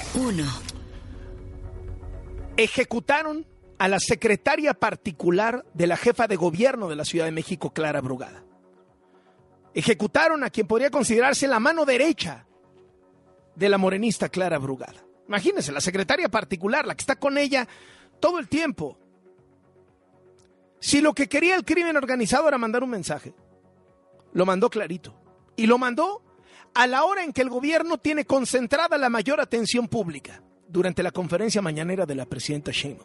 1. Ejecutaron a la secretaria particular de la jefa de gobierno de la Ciudad de México, Clara Brugada. Ejecutaron a quien podría considerarse la mano derecha de la morenista Clara Brugada. Imagínense, la secretaria particular, la que está con ella todo el tiempo. Si lo que quería el crimen organizado era mandar un mensaje, lo mandó clarito. Y lo mandó a la hora en que el gobierno tiene concentrada la mayor atención pública, durante la conferencia mañanera de la presidenta Sheinbaum.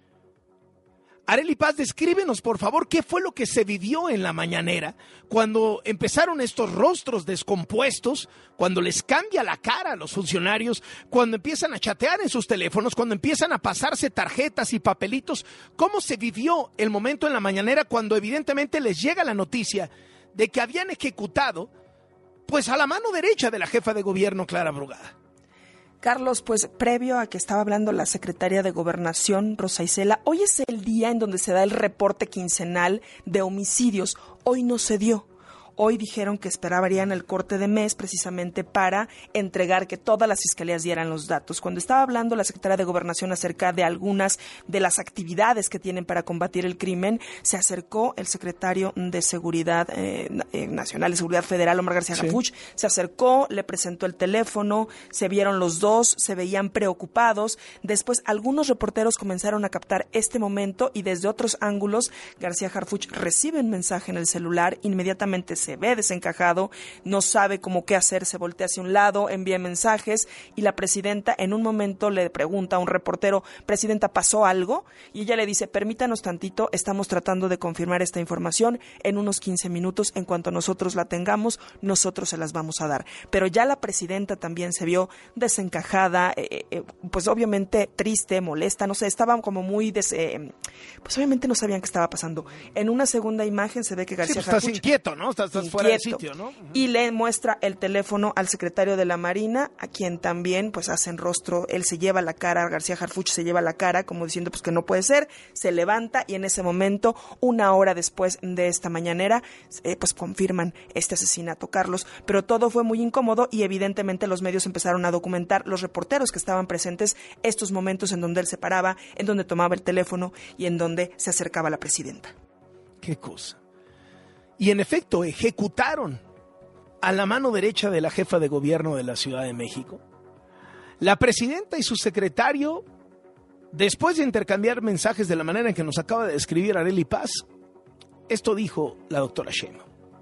Arely Paz, descríbenos, por favor, qué fue lo que se vivió en la mañanera cuando empezaron estos rostros descompuestos, cuando les cambia la cara a los funcionarios, cuando empiezan a chatear en sus teléfonos, cuando empiezan a pasarse tarjetas y papelitos. ¿Cómo se vivió el momento en la mañanera cuando evidentemente les llega la noticia de que habían ejecutado pues a la mano derecha de la jefa de gobierno, Clara Brugada? Carlos, pues previo a que estaba hablando la secretaria de Gobernación, Rosa Isela, hoy es el día en donde se da el reporte quincenal de homicidios. Hoy no se dio. Hoy dijeron que esperarían el corte de mes precisamente para entregar que todas las fiscalías dieran los datos. Cuando estaba hablando la secretaria de Gobernación acerca de algunas de las actividades que tienen para combatir el crimen, se acercó el secretario de Seguridad Nacional, de Seguridad Federal, Omar García Harfuch, se acercó, le presentó el teléfono, se vieron los dos, se veían preocupados. Después algunos reporteros comenzaron a captar este momento y desde otros ángulos García Harfuch recibe un mensaje en el celular, inmediatamente se ve desencajado, no sabe cómo qué hacer, se voltea hacia un lado, envía mensajes y la presidenta en un momento le pregunta a un reportero: presidenta, ¿pasó algo? Y ella le dice: permítanos tantito, estamos tratando de confirmar esta información, en unos 15 minutos, en cuanto nosotros la tengamos, nosotros se las vamos a dar. Pero ya la presidenta también se vio desencajada, pues obviamente triste, molesta, no sé, estaban como muy, pues obviamente no sabían qué estaba pasando. En una segunda imagen se ve que García Harfuch, estás inquieto, ¿no? Estás fuera de sitio, ¿no? Y le muestra el teléfono al secretario de la Marina, a quien también pues hacen rostro, él se lleva la cara, García Harfuch se lleva la cara como diciendo pues que no puede ser, se levanta y en ese momento, una hora después de esta mañanera, pues confirman este asesinato, Carlos. Pero todo fue muy incómodo y evidentemente los medios empezaron a documentar, los reporteros que estaban presentes, estos momentos en donde él se paraba, en donde tomaba el teléfono y en donde se acercaba a la presidenta. ¿Qué cosa? Y en efecto, ejecutaron a la mano derecha de la jefa de gobierno de la Ciudad de México. La presidenta y su secretario, después de intercambiar mensajes de la manera en que nos acaba de describir Arely Paz, esto dijo la doctora Sheinbaum.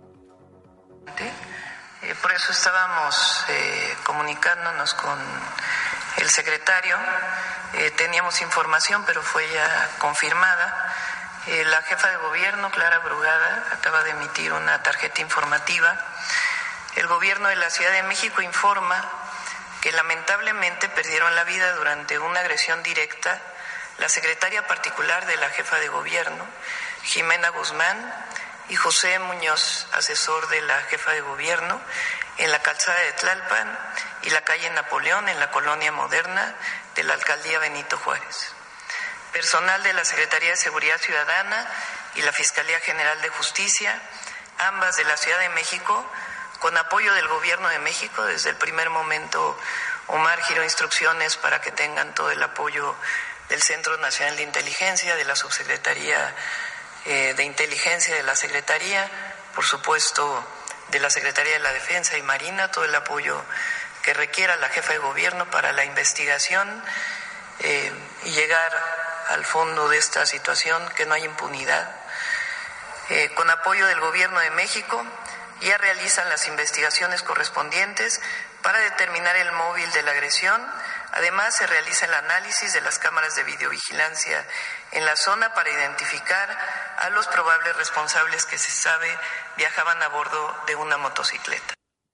Por eso estábamos comunicándonos con el secretario. Teníamos información, pero fue ya confirmada. La jefa de gobierno, Clara Brugada, acaba de emitir una tarjeta informativa. El gobierno de la Ciudad de México informa que lamentablemente perdieron la vida durante una agresión directa la secretaria particular de la jefa de gobierno, Jimena Guzmán, y José Muñoz, asesor de la jefa de gobierno, en la calzada de Tlalpan y la calle Napoleón, en la colonia moderna de la alcaldía Benito Juárez. Personal de la Secretaría de Seguridad Ciudadana y la Fiscalía General de Justicia, ambas de la Ciudad de México, con apoyo del Gobierno de México. Desde el primer momento, Omar giró instrucciones para que tengan todo el apoyo del Centro Nacional de Inteligencia, de la Subsecretaría de Inteligencia de la Secretaría, por supuesto de la Secretaría de la Defensa y Marina, todo el apoyo que requiera la jefa de gobierno para la investigación y llegar al fondo de esta situación, que no hay impunidad. Con apoyo del Gobierno de México, ya realizan las investigaciones correspondientes para determinar el móvil de la agresión. Además, se realiza el análisis de las cámaras de videovigilancia en la zona para identificar a los probables responsables que se sabe viajaban a bordo de una motocicleta.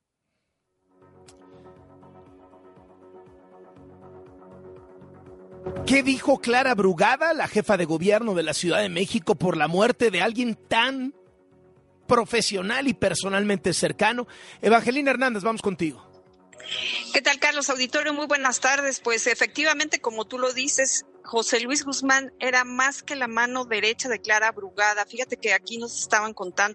¿Qué dijo Clara Brugada, la jefa de gobierno de la Ciudad de México, por la muerte de alguien tan profesional y personalmente cercano? Evangelina Hernández, vamos contigo. ¿Qué tal, Carlos? Auditorio, muy buenas tardes. Pues efectivamente, como tú lo dices, José Luis Guzmán era más que la mano derecha de Clara Brugada. Fíjate que aquí nos estaban contando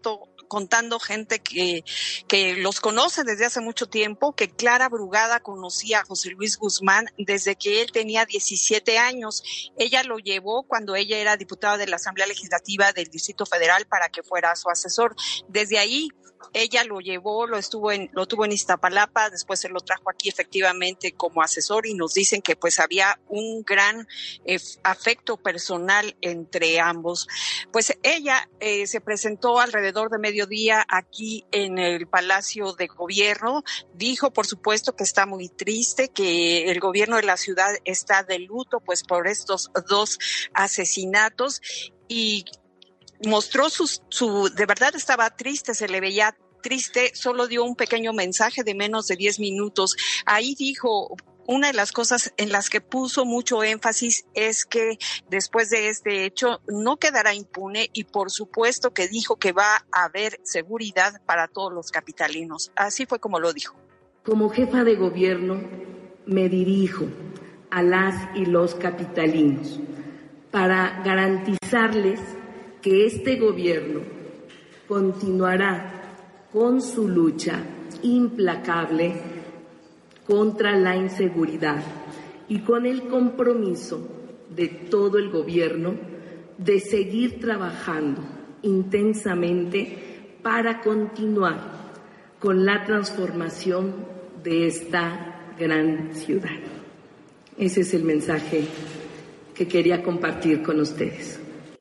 contando gente que los conoce desde hace mucho tiempo, que Clara Brugada conocía a José Luis Guzmán desde que él tenía 17 años. Ella lo llevó cuando ella era diputada de la Asamblea Legislativa del Distrito Federal para que fuera su asesor. Desde ahí ella lo llevó, lo tuvo en Iztapalapa, después se lo trajo aquí efectivamente como asesor y nos dicen que pues había un gran afecto personal entre ambos. Pues ella se presentó alrededor de mediodía aquí en el Palacio de Gobierno, dijo por supuesto que está muy triste, que el gobierno de la ciudad está de luto pues por estos dos asesinatos y mostró de verdad estaba triste, se le veía triste, solo dio un pequeño mensaje de menos de 10 minutos. Ahí dijo, una de las cosas en las que puso mucho énfasis es que después de este hecho no quedará impune y por supuesto que dijo que va a haber seguridad para todos los capitalinos. Así fue como lo dijo. Como jefa de gobierno me dirijo a las y los capitalinos para garantizarles que este gobierno continuará con su lucha implacable contra la inseguridad y con el compromiso de todo el gobierno de seguir trabajando intensamente para continuar con la transformación de esta gran ciudad. Ese es el mensaje que quería compartir con ustedes.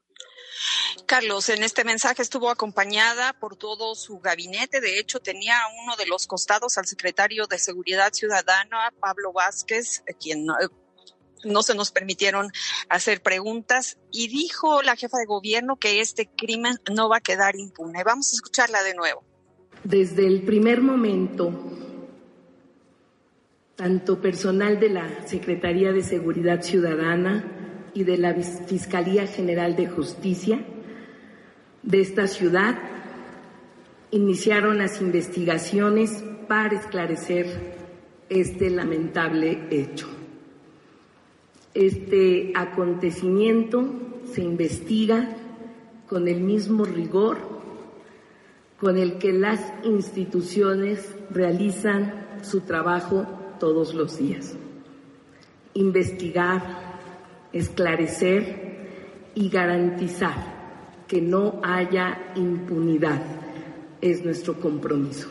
Carlos, en este mensaje estuvo acompañada por todo su gabinete. De hecho, tenía a uno de los costados al secretario de Seguridad Ciudadana, Pablo Vázquez, quien no se nos permitieron hacer preguntas. Y dijo la jefa de gobierno que este crimen no va a quedar impune. Vamos a escucharla de nuevo. Desde el primer momento, tanto personal de la Secretaría de Seguridad Ciudadana y de la Fiscalía General de Justicia de esta ciudad iniciaron las investigaciones para esclarecer este lamentable hecho. Este acontecimiento se investiga con el mismo rigor con el que las instituciones realizan su trabajo todos los días. Investigar, esclarecer y garantizar que no haya impunidad es nuestro compromiso.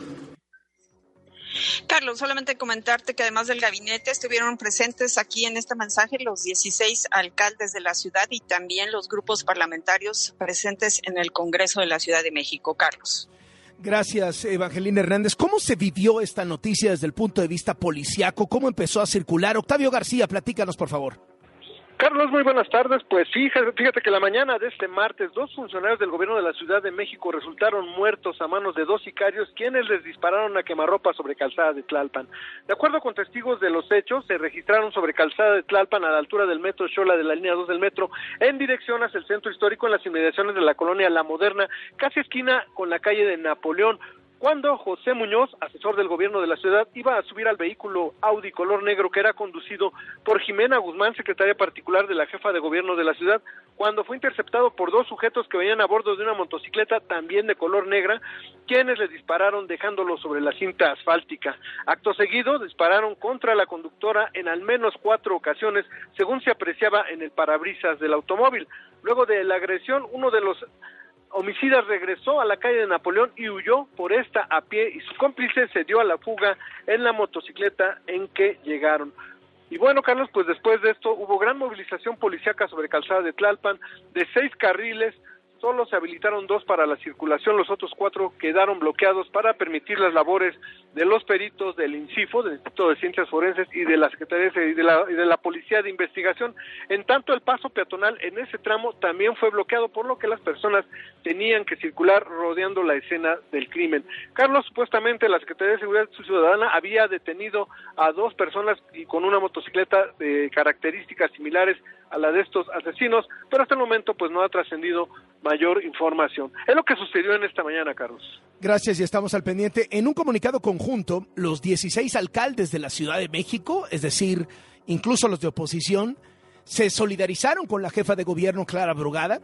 Carlos, solamente comentarte que además del gabinete estuvieron presentes aquí en este mensaje los 16 alcaldes de la ciudad y también los grupos parlamentarios presentes en el Congreso de la Ciudad de México. Carlos. Gracias, Evangelina Hernández. ¿Cómo se vivió esta noticia desde el punto de vista policiaco? ¿Cómo empezó a circular? Octavio García, platícanos, por favor. Carlos, muy buenas tardes. Pues fíjate que la mañana de este martes, 2 funcionarios del gobierno de la Ciudad de México resultaron muertos a manos de 2 sicarios, quienes les dispararon a quemarropa sobre Calzada de Tlalpan. De acuerdo con testigos de los hechos, se registraron sobre Calzada de Tlalpan a la altura del metro Xola de la línea 2 del metro, en dirección hacia el centro histórico en las inmediaciones de la colonia La Moderna, casi esquina con la calle de Napoleón, cuando José Muñoz, asesor del gobierno de la ciudad, iba a subir al vehículo Audi color negro que era conducido por Jimena Guzmán, secretaria particular de la jefa de gobierno de la ciudad, cuando fue interceptado por 2 sujetos que venían a bordo de una motocicleta también de color negra, quienes le dispararon dejándolo sobre la cinta asfáltica. Acto seguido, dispararon contra la conductora en al menos 4 ocasiones, según se apreciaba en el parabrisas del automóvil. Luego de la agresión, uno de los homicida regresó a la calle de Napoleón y huyó por esta a pie y su cómplice se dio a la fuga en la motocicleta en que llegaron. Y bueno, Carlos, pues después de esto hubo gran movilización policíaca sobre Calzada de Tlalpan, de 6 carriles, solo se habilitaron 2 para la circulación, los otros 4 quedaron bloqueados para permitir las labores de los peritos del INCIFO, del Instituto de Ciencias Forenses y de la Secretaría y de la Policía de Investigación. En tanto, el paso peatonal en ese tramo también fue bloqueado, por lo que las personas tenían que circular rodeando la escena del crimen. Carlos, supuestamente la Secretaría de Seguridad Ciudadana había detenido a 2 personas y con una motocicleta de características similares a la de estos asesinos, pero hasta el momento pues no ha trascendido mayor información. Es lo que sucedió en esta mañana, Carlos. Gracias, y estamos al pendiente. En un comunicado conjunto, los 16 alcaldes de la Ciudad de México, es decir, incluso los de oposición, se solidarizaron con la jefa de gobierno Clara Brugada,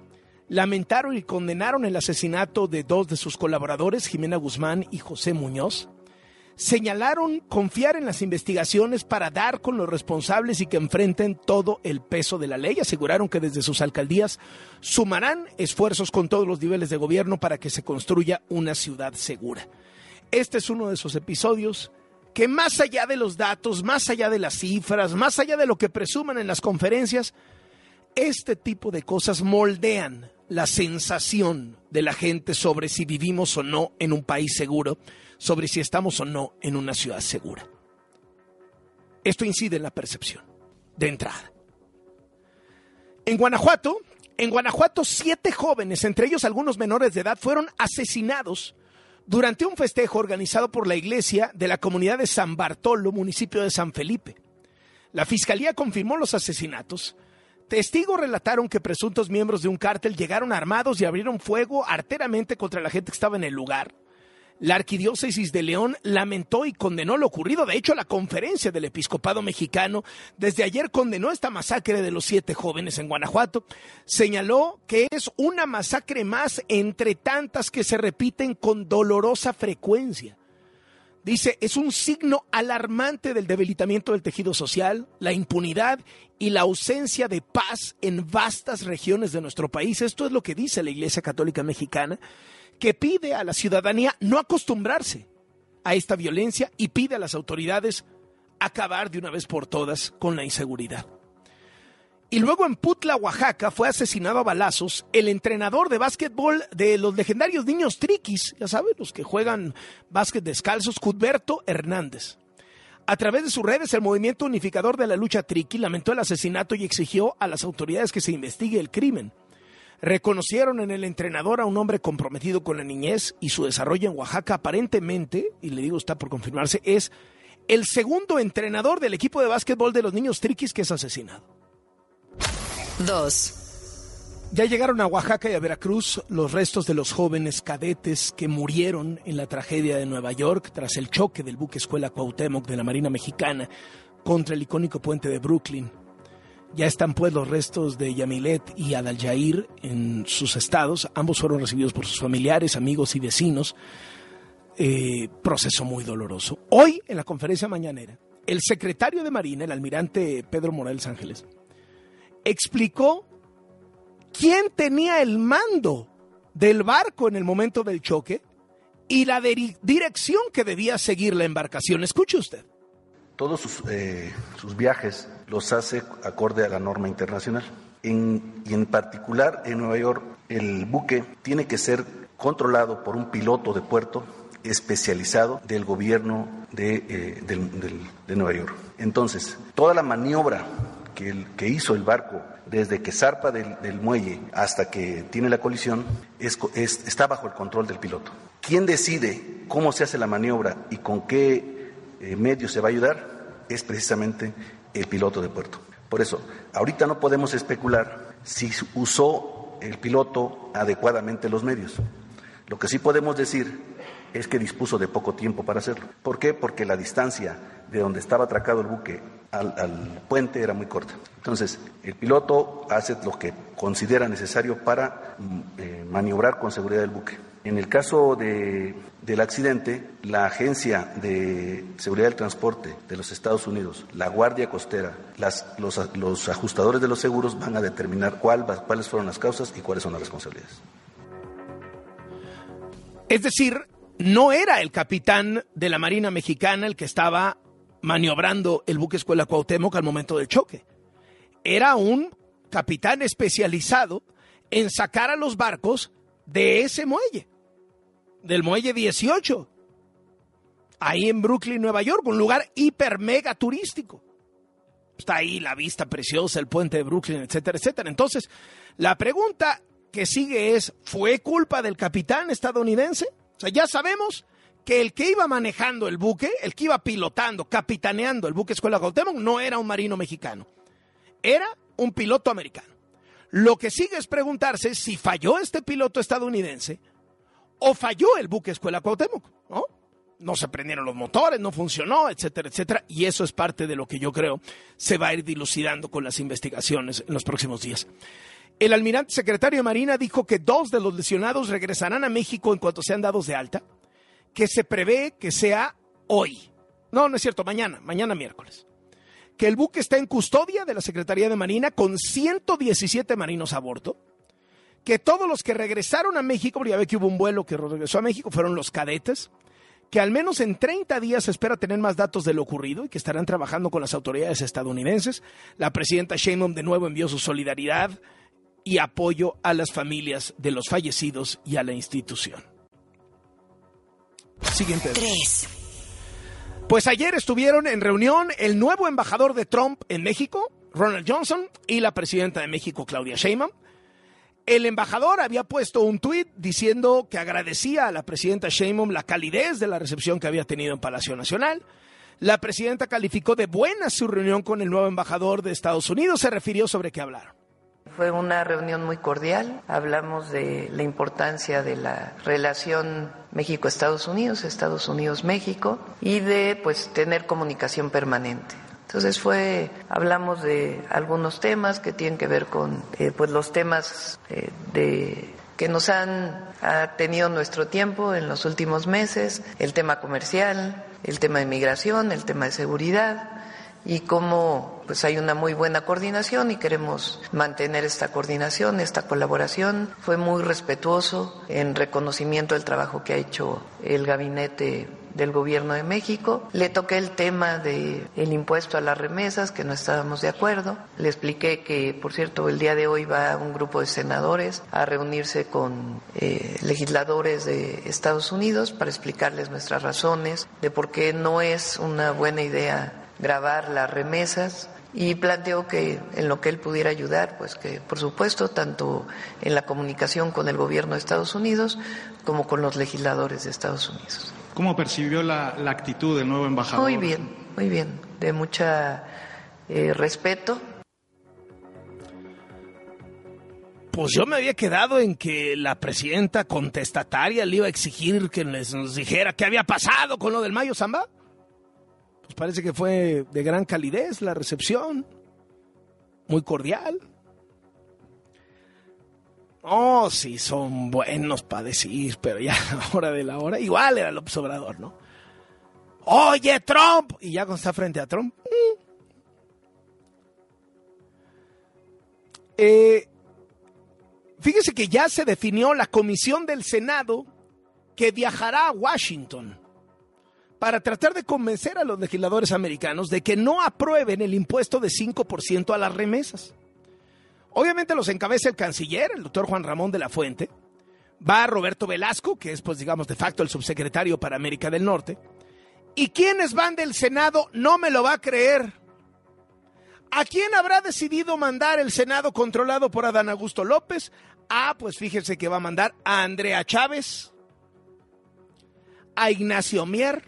lamentaron y condenaron el asesinato de 2 de sus colaboradores, Jimena Guzmán y José Muñoz. Señalaron confiar en las investigaciones para dar con los responsables y que enfrenten todo el peso de la ley. Aseguraron que desde sus alcaldías sumarán esfuerzos con todos los niveles de gobierno para que se construya una ciudad segura. Este es uno de esos episodios que, más allá de los datos, más allá de las cifras, más allá de lo que presuman en las conferencias, este tipo de cosas moldean la sensación de la gente sobre si vivimos o no en un país seguro, sobre si estamos o no en una ciudad segura. Esto incide en la percepción, de entrada. En Guanajuato, 7 jóvenes, entre ellos algunos menores de edad, fueron asesinados durante un festejo organizado por la iglesia de la comunidad de San Bartolo, municipio de San Felipe. La fiscalía confirmó los asesinatos. Testigos relataron que presuntos miembros de un cártel llegaron armados y abrieron fuego arteramente contra la gente que estaba en el lugar. La Arquidiócesis de León lamentó y condenó lo ocurrido. De hecho, la Conferencia del Episcopado Mexicano desde ayer condenó esta masacre de los 7 jóvenes en Guanajuato. Señaló que es una masacre más entre tantas que se repiten con dolorosa frecuencia. Dice, es un signo alarmante del debilitamiento del tejido social, la impunidad y la ausencia de paz en vastas regiones de nuestro país. Esto es lo que dice la Iglesia Católica Mexicana, que pide a la ciudadanía no acostumbrarse a esta violencia y pide a las autoridades acabar de una vez por todas con la inseguridad. Y luego en Putla, Oaxaca, fue asesinado a balazos el entrenador de básquetbol de los legendarios Niños Triquis, ya saben, los que juegan básquet descalzos, Cudberto Hernández. A través de sus redes, el movimiento unificador de la lucha triqui lamentó el asesinato y exigió a las autoridades que se investigue el crimen. Reconocieron en el entrenador a un hombre comprometido con la niñez y su desarrollo en Oaxaca. Aparentemente, y le digo está por confirmarse, es el segundo entrenador del equipo de básquetbol de los Niños Triquis que es asesinado. 2. Ya llegaron a Oaxaca y a Veracruz los restos de los jóvenes cadetes que murieron en la tragedia de Nueva York tras el choque del buque escuela Cuauhtémoc de la Marina Mexicana contra el icónico puente de Brooklyn. Ya están pues los restos de Yamilet y Adaljair en sus estados. Ambos fueron recibidos por sus familiares, amigos y vecinos. Proceso muy doloroso. Hoy, en la conferencia mañanera, el secretario de Marina, el almirante Pedro Morales Ángeles, explicó quién tenía el mando del barco en el momento del choque y la dirección que debía seguir la embarcación. Escuche usted. Todos sus viajes los hace acorde a la norma internacional. Y en particular en Nueva York, el buque tiene que ser controlado por un piloto de puerto especializado del gobierno de Nueva York. Entonces, toda la maniobra que hizo el barco desde que zarpa del muelle hasta que tiene la colisión está bajo el control del piloto. ¿Quién decide cómo se hace la maniobra y con qué medios se va a ayudar? Es precisamente el piloto de puerto. Por eso, ahorita no podemos especular si usó el piloto adecuadamente los medios. Lo que sí podemos decir es que dispuso de poco tiempo para hacerlo. ¿Por qué? Porque la distancia de donde estaba atracado el buque al puente era muy corta. Entonces, el piloto hace lo que considera necesario para maniobrar con seguridad el buque. En el caso del accidente, la Agencia de Seguridad del Transporte de los Estados Unidos, la Guardia Costera, los ajustadores de los seguros van a determinar cuáles fueron las causas y cuáles son las responsabilidades. Es decir, no era el capitán de la Marina Mexicana el que estaba maniobrando el buque escuela Cuauhtémoc al momento del choque. Era un capitán especializado en sacar a los barcos de ese muelle, del muelle 18, ahí en Brooklyn, Nueva York, un lugar hiper mega turístico. Está ahí la vista preciosa, el puente de Brooklyn, etcétera, etcétera. Entonces, la pregunta que sigue es, ¿fue culpa del capitán estadounidense? O sea, ya sabemos que el que iba manejando el buque, el que iba pilotando, capitaneando el buque escuela Cuauhtémoc, no era un marino mexicano, era un piloto americano. Lo que sigue es preguntarse si falló este piloto estadounidense o falló el buque escuela Cuauhtémoc, ¿no? No se prendieron los motores, no funcionó, etcétera, etcétera. Y eso es parte de lo que yo creo se va a ir dilucidando con las investigaciones en los próximos días. El almirante secretario de Marina dijo que 2 de los lesionados regresarán a México en cuanto sean dados de alta, que se prevé que sea hoy. No es cierto, mañana miércoles. Que el buque está en custodia de la Secretaría de Marina con 117 marinos a bordo, que todos los que regresaron a México, porque ya ve que hubo un vuelo que regresó a México, fueron los cadetes, que al menos en 30 días se espera tener más datos de lo ocurrido y que estarán trabajando con las autoridades estadounidenses. La presidenta Sheinbaum de nuevo envió su solidaridad y apoyo a las familias de los fallecidos y a la institución. Siguiente. 3. Pues ayer estuvieron en reunión el nuevo embajador de Trump en México, Ronald Johnson, y la presidenta de México, Claudia Sheinbaum. El embajador había puesto un tuit diciendo que agradecía a la presidenta Sheinbaum la calidez de la recepción que había tenido en Palacio Nacional. La presidenta calificó de buena su reunión con el nuevo embajador de Estados Unidos. Se refirió sobre qué hablaron. Fue una reunión muy cordial, hablamos de la importancia de la relación México-Estados Unidos, Estados Unidos-México y de tener comunicación permanente. Entonces hablamos de algunos temas que tienen que ver con los temas que nos ha tenido nuestro tiempo en los últimos meses, el tema comercial, el tema de migración, el tema de seguridad, y cómo hay una muy buena coordinación y queremos mantener esta coordinación, esta colaboración. Fue muy respetuoso en reconocimiento del trabajo que ha hecho el gabinete del Gobierno de México. Le toqué el tema del impuesto a las remesas, que no estábamos de acuerdo. Le expliqué que, por cierto, el día de hoy va un grupo de senadores a reunirse con legisladores de Estados Unidos para explicarles nuestras razones de por qué no es una buena idea gravar las remesas, y planteó que en lo que él pudiera ayudar, que por supuesto tanto en la comunicación con el gobierno de Estados Unidos como con los legisladores de Estados Unidos. ¿Cómo percibió la actitud del nuevo embajador? Muy bien, de mucha respeto. Pues yo me había quedado en que la presidenta contestataria le iba a exigir que nos dijera qué había pasado con lo del Mayo Zamba. Pues parece que fue de gran calidez la recepción, muy cordial. Oh, sí, son buenos para decir, pero ya a la hora de la hora, igual era López Obrador, ¿no? Oye, Trump, y ya cuando está frente a Trump. Fíjese que ya se definió la comisión del Senado que viajará a Washington para tratar de convencer a los legisladores americanos de que no aprueben el impuesto de 5% a las remesas. Obviamente los encabeza el canciller, el doctor Juan Ramón de la Fuente. Va Roberto Velasco, que es, de facto el subsecretario para América del Norte. ¿Y quiénes van del Senado? No me lo va a creer. ¿A quién habrá decidido mandar el Senado controlado por Adán Augusto López? Pues fíjense que va a mandar a Andrea Chávez, a Ignacio Mier,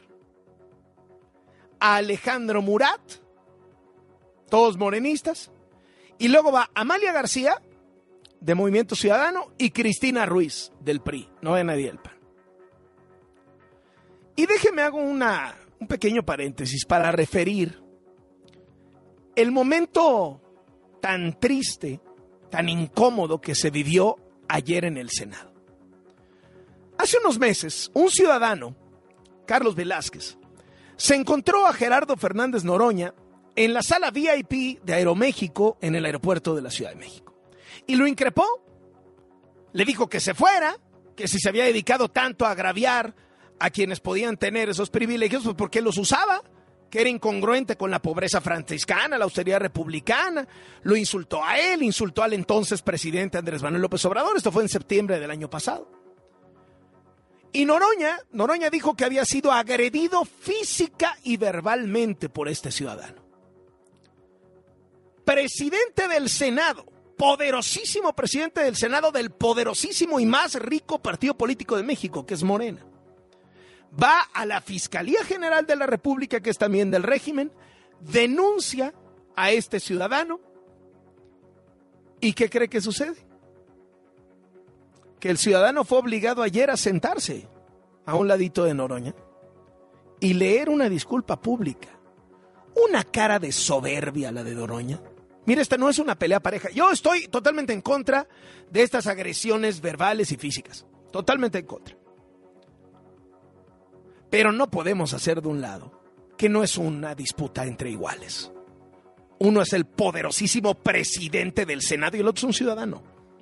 a Alejandro Murat, todos morenistas, y luego va Amalia García, de Movimiento Ciudadano, y Cristina Ruiz, del PRI, no hay nadie del PAN. Y déjeme hago un pequeño paréntesis para referir el momento tan triste, tan incómodo que se vivió ayer en el Senado. Hace unos meses, un ciudadano, Carlos Velázquez, se encontró a Gerardo Fernández Noroña en la sala VIP de Aeroméxico en el aeropuerto de la Ciudad de México. Y lo increpó, le dijo que se fuera, que si se había dedicado tanto a agraviar a quienes podían tener esos privilegios, pues ¿por qué los usaba? Que era incongruente con la pobreza franciscana, la austeridad republicana. Lo insultó a él, insultó al entonces presidente Andrés Manuel López Obrador. Esto fue en septiembre del año pasado. Y Noroña dijo que había sido agredido física y verbalmente por este ciudadano. Presidente del Senado, poderosísimo presidente del Senado del poderosísimo y más rico partido político de México, que es Morena. Va a la Fiscalía General de la República, que es también del régimen, denuncia a este ciudadano. ¿Y qué cree que sucede? Que el ciudadano fue obligado ayer a sentarse a un ladito de Noroña y leer una disculpa pública. Una cara de soberbia la de Noroña. Mira, esta no es una pelea pareja. Yo estoy totalmente en contra de estas agresiones verbales y físicas. Totalmente en contra. Pero no podemos hacer de un lado que no es una disputa entre iguales. Uno es el poderosísimo presidente del Senado y el otro es un ciudadano.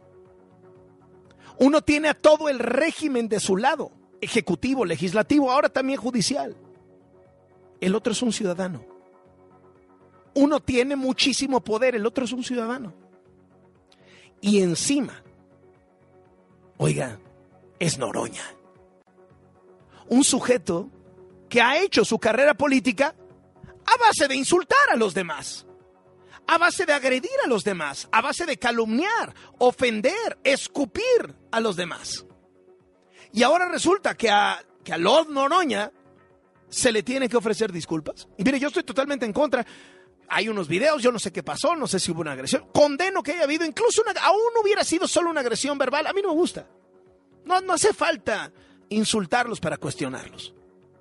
Uno tiene a todo el régimen de su lado, ejecutivo, legislativo, ahora también judicial. El otro es un ciudadano. Uno tiene muchísimo poder, el otro es un ciudadano. Y encima, oiga, es Noroña. Un sujeto que ha hecho su carrera política a base de insultar a los demás, a base de agredir a los demás, a base de calumniar, ofender, escupir a los demás. Y ahora resulta que a Lord Noroña se le tiene que ofrecer disculpas. Y mire, yo estoy totalmente en contra. Hay unos videos, yo no sé qué pasó, no sé si hubo una agresión. Condeno que haya habido, incluso aún hubiera sido solo una agresión verbal. A mí no me gusta. No hace falta insultarlos para cuestionarlos.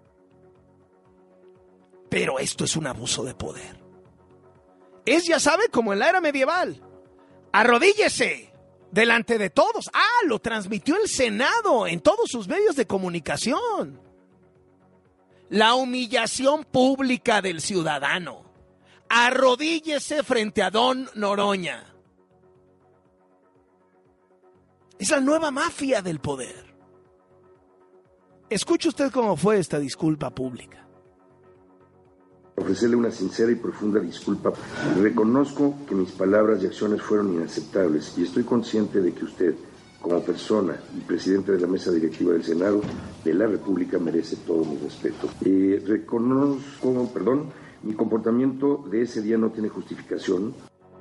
Pero esto es un abuso de poder. Es, ya sabe, como en la era medieval. Arrodíllese delante de todos. Lo transmitió el Senado en todos sus medios de comunicación. La humillación pública del ciudadano. Arrodíllese frente a don Noroña. Es la nueva mafia del poder. Escuche usted cómo fue esta disculpa pública. Ofrecerle una sincera y profunda disculpa. Reconozco que mis palabras y acciones fueron inaceptables y estoy consciente de que usted, como persona y presidente de la mesa directiva del Senado de la República, merece todo mi respeto. Reconozco, mi comportamiento de ese día no tiene justificación.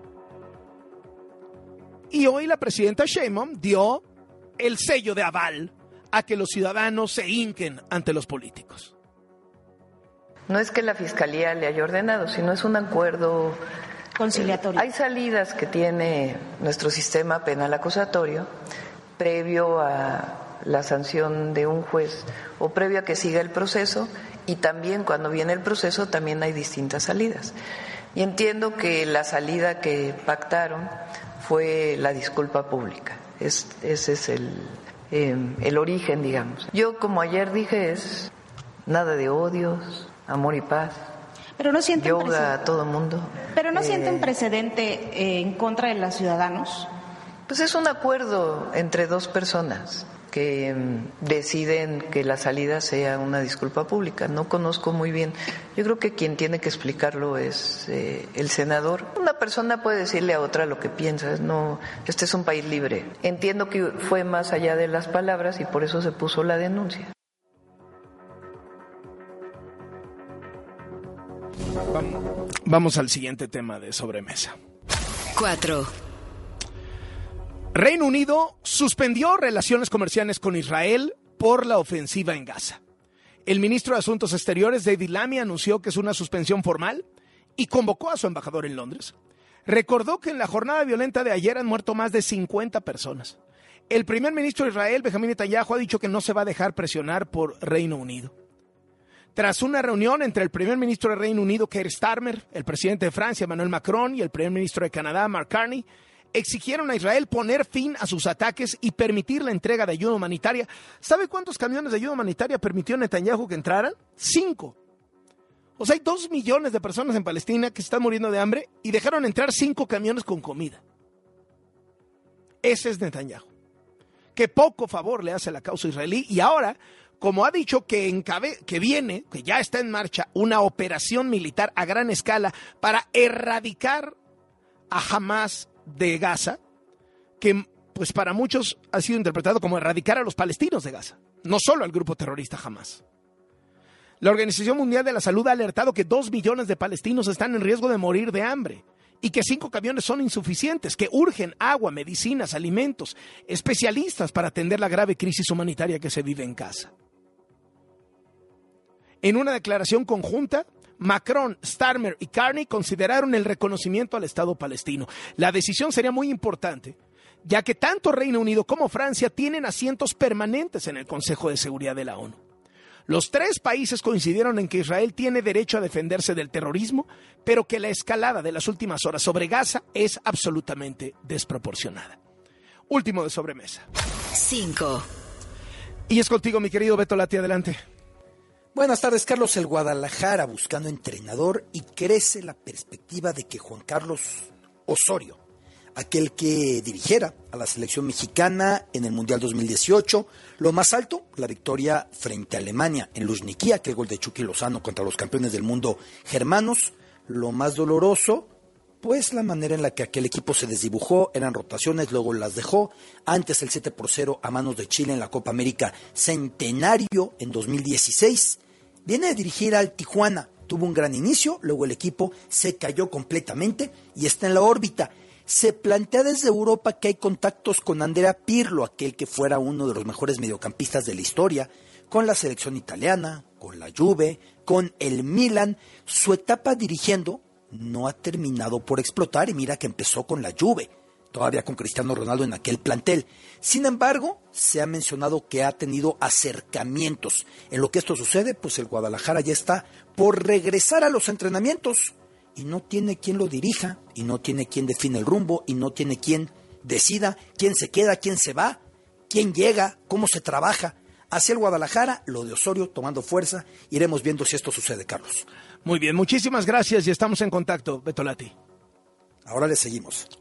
Y hoy la presidenta Sheinbaum dio el sello de aval a que los ciudadanos se hinquen ante los políticos. No es que la Fiscalía le haya ordenado, sino es un acuerdo conciliatorio. Hay salidas que tiene nuestro sistema penal acusatorio previo a la sanción de un juez o previo a que siga el proceso, y también cuando viene el proceso también hay distintas salidas. Y entiendo que la salida que pactaron fue la disculpa pública. Ese es el origen, digamos. Yo, como ayer dije, es nada de odios, amor y paz. Pero no sienten yoga a todo mundo. Pero no sienten precedente en contra de los ciudadanos. Pues es un acuerdo entre dos personas que deciden que la salida sea una disculpa pública. No conozco muy bien. Yo creo que quien tiene que explicarlo es el senador. Una persona puede decirle a otra lo que piensa. No, este es un país libre. Entiendo que fue más allá de las palabras y por eso se puso la denuncia. Vamos al siguiente tema de sobremesa. 4. Reino Unido suspendió relaciones comerciales con Israel por la ofensiva en Gaza. El ministro de Asuntos Exteriores, David Lammy, anunció que es una suspensión formal y convocó a su embajador en Londres. Recordó que en la jornada violenta de ayer han muerto más de 50 personas. El primer ministro de Israel, Benjamín Netanyahu, ha dicho que no se va a dejar presionar por Reino Unido. Tras una reunión entre el primer ministro de Reino Unido, Keir Starmer, el presidente de Francia, Emmanuel Macron, y el primer ministro de Canadá, Mark Carney, exigieron a Israel poner fin a sus ataques y permitir la entrega de ayuda humanitaria. ¿Sabe cuántos camiones de ayuda humanitaria permitió Netanyahu que entraran? 5. O sea, hay 2 millones de personas en Palestina que están muriendo de hambre y dejaron entrar 5 camiones con comida. Ese es Netanyahu, que poco favor le hace a la causa israelí, y ahora, como ha dicho que ya está en marcha una operación militar a gran escala para erradicar a Hamas de Gaza, que pues para muchos ha sido interpretado como erradicar a los palestinos de Gaza, no solo al grupo terrorista Hamas. La Organización Mundial de la Salud ha alertado que 2 millones de palestinos están en riesgo de morir de hambre y que 5 camiones son insuficientes, que urgen agua, medicinas, alimentos, especialistas para atender la grave crisis humanitaria que se vive en Gaza. En una declaración conjunta, Macron, Starmer y Carney consideraron el reconocimiento al Estado palestino. La decisión sería muy importante, ya que tanto Reino Unido como Francia tienen asientos permanentes en el Consejo de Seguridad de la ONU. Los 3 países coincidieron en que Israel tiene derecho a defenderse del terrorismo, pero que la escalada de las últimas horas sobre Gaza es absolutamente desproporcionada. Último de sobremesa. 5. Y es contigo, mi querido Beto Lati, adelante. Buenas tardes, Carlos. El Guadalajara buscando entrenador y crece la perspectiva de que Juan Carlos Osorio, aquel que dirigiera a la selección mexicana en el Mundial 2018, lo más alto, la victoria frente a Alemania en Luzhniki, aquel gol de Chucky Lozano contra los campeones del mundo germanos, lo más doloroso, pues la manera en la que aquel equipo se desdibujó, eran rotaciones, luego las dejó, antes el 7-0 a manos de Chile en la Copa América Centenario en 2016, viene a dirigir al Tijuana, tuvo un gran inicio, luego el equipo se cayó completamente y está en la órbita. Se plantea desde Europa que hay contactos con Andrea Pirlo, aquel que fuera uno de los mejores mediocampistas de la historia, con la selección italiana, con la Juve, con el Milan. Su etapa dirigiendo no ha terminado por explotar y mira que empezó con la Juve, todavía con Cristiano Ronaldo en aquel plantel. Sin embargo, se ha mencionado que ha tenido acercamientos. En lo que esto sucede, pues el Guadalajara ya está por regresar a los entrenamientos y no tiene quien lo dirija, y no tiene quien define el rumbo, y no tiene quien decida quién se queda, quién se va, quién llega, cómo se trabaja. Hacia el Guadalajara, lo de Osorio tomando fuerza, iremos viendo si esto sucede, Carlos. Muy bien, muchísimas gracias y estamos en contacto, Beto Lati. Ahora le seguimos.